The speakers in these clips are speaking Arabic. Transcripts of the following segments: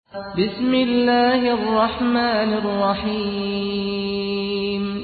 بسم الله الرحمن الرحيم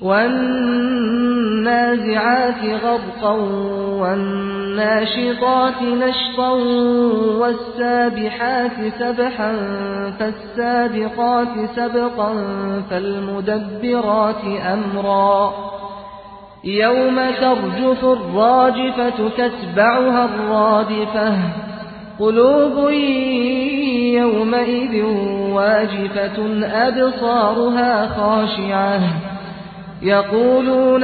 والنازعات غرقا والناشطات نشطا والسابحات سبحا فالسابقات سبقا فالمدبرات أمرا يوم ترجف الراجفة تتبعها الرادفة قلوب يومئذ واجفة أبصارها خاشعة يقولون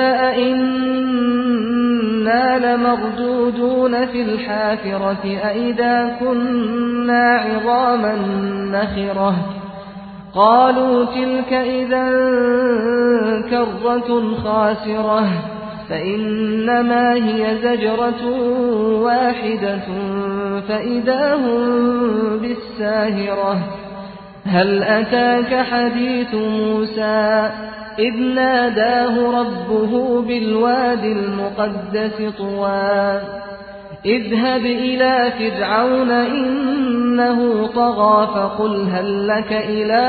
أئنا لمردودون في الحافرة أئذا كنا عظاما نخرة قالوا تلك إذا كرة خاسرة فإنما هي زجرة واحدة فإذا هم بالساهرة هل أتاك حديث موسى إذ ناداه ربه بالوادي المقدس طوى اذهب إلى فرعون إنه طغى فقل هل لك إلى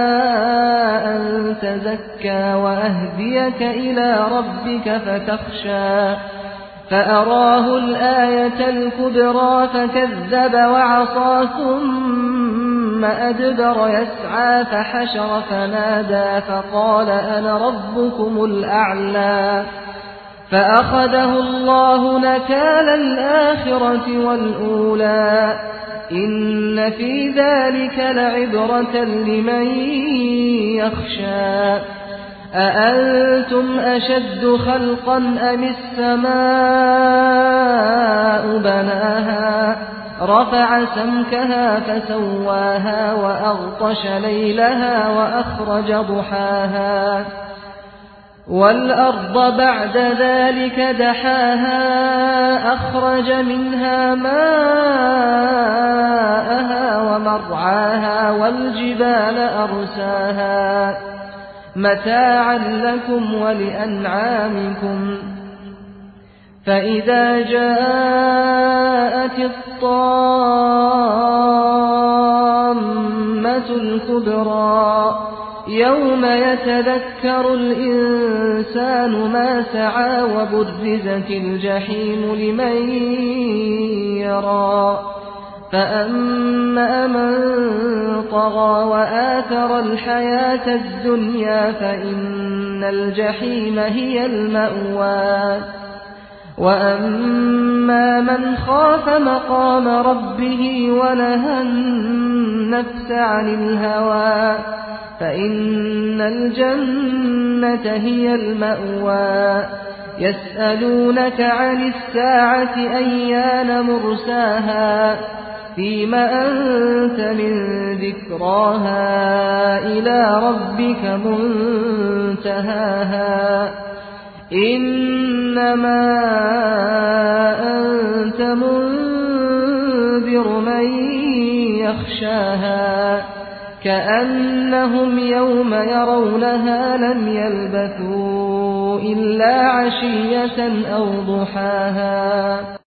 أن تزكى وأهديك إلى ربك فتخشى فأراه الآية الكبرى فكذب وعصى ثم أدبر يسعى فحشر فنادى فقال أنا ربكم الأعلى فأخذه الله نكال الآخرة والأولى إن في ذلك لعبرة لمن يخشى أأنتم أشد خلقا أم السماء بناها رفع سمكها فسواها وأغطش ليلها وأخرج ضحاها والأرض بعد ذلك دحاها أخرج منها ماءها ومرعاها والجبال أرساها متاعا لكم ولأنعامكم فإذا جاءت الطامة الكبرى يوم يتذكر الإنسان ما سعى وبرزت الجحيم لمن يرى فأما من طغى وآثر الحياة الدنيا فإن الجحيم هي المأوى وأما من خاف مقام ربه ونهى النفس عن الهوى فإن الجنة هي المأوى يسألونك عن الساعة أيان مرساها فيم أنت من ذكراها إلى ربك منتهاها إنما أنت منذر من يخشاها كأنهم يوم يرونها لم يلبثوا إلا عشية أو ضحاها